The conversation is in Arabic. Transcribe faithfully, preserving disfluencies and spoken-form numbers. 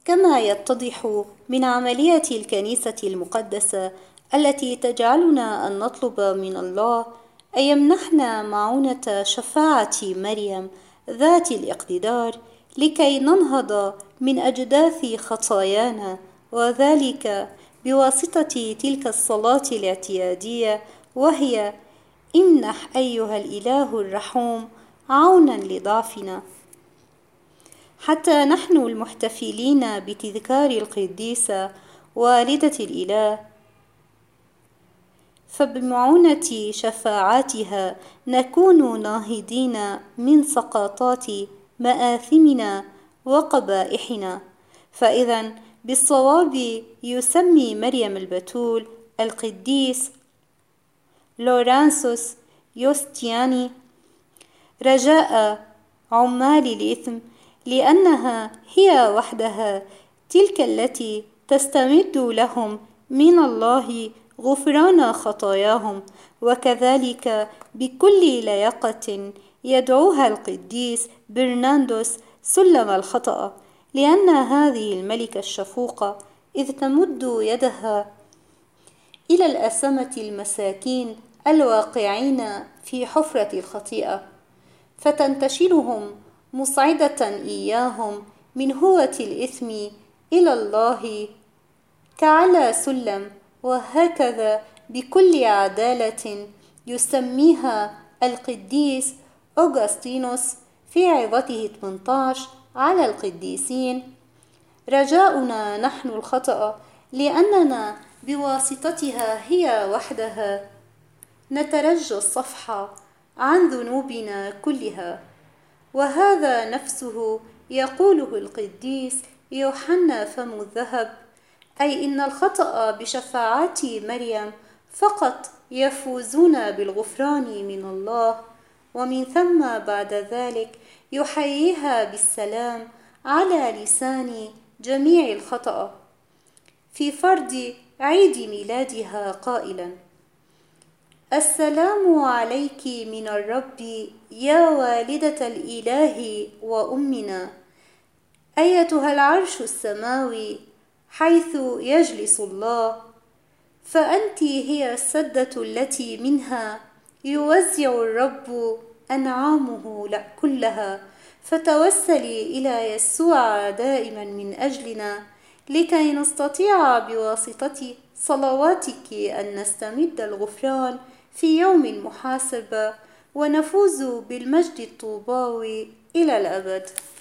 كما يتضح من عملية الكنيسة المقدسة التي تجعلنا أن نطلب من الله أن يمنحنا معونة شفاعة مريم ذات الاقتدار لكي ننهض من أجداث خطايانا، وذلك بواسطة تلك الصلاة الاعتيادية، وهي: امنح أيها الإله الرحوم عونا لضعفنا. حتى نحن المحتفلين بتذكار القديسة والدة الإله، فبمعونة شفاعاتها نكون ناهضين من سقطات مآثمنا وقبائحنا. فإذا بالصواب يسمي مريم البتول القديس لورانسوس يوستياني رجاء عمال الإثم، لأنها هي وحدها تلك التي تستمد لهم من الله غفران خطاياهم. وكذلك بكل لياقة يدعوها القديس برناردوس سلم الخطأ، لأن هذه الملكة الشفوقة إذ تمد يدها إلى الأسمة المساكين الواقعين في حفرة الخطيئة فتنتشلهم مصعدة إياهم من هوة الإثم إلى الله كعلى سلم. وهكذا بكل عدالة يسميها القديس أوغسطينوس في عظته ثمانية عشر على القديسين: رجاؤنا نحن الخطأ، لأننا بواسطتها هي وحدها نترجى الصفح عن ذنوبنا كلها. وهذا نفسه يقوله القديس يوحنا فم الذهب، أي إن الخطأ بشفاعات مريم فقط يفوزون بالغفران من الله، ومن ثم بعد ذلك يحييها بالسلام على لسان جميع الخطأ في فرض عيد ميلادها قائلا: السلام عليك من الرب يا والدة الإله وأمنا، أيتها العرش السماوي حيث يجلس الله، فأنت هي السدة التي منها يوزع الرب أنعامه كلها. فتوسلي إلى يسوع دائما من أجلنا، لكي نستطيع بواسطة صلواتك أن نستمد الغفران في يوم المحاسبة ونفوز بالمجد الطوباوي إلى الأبد.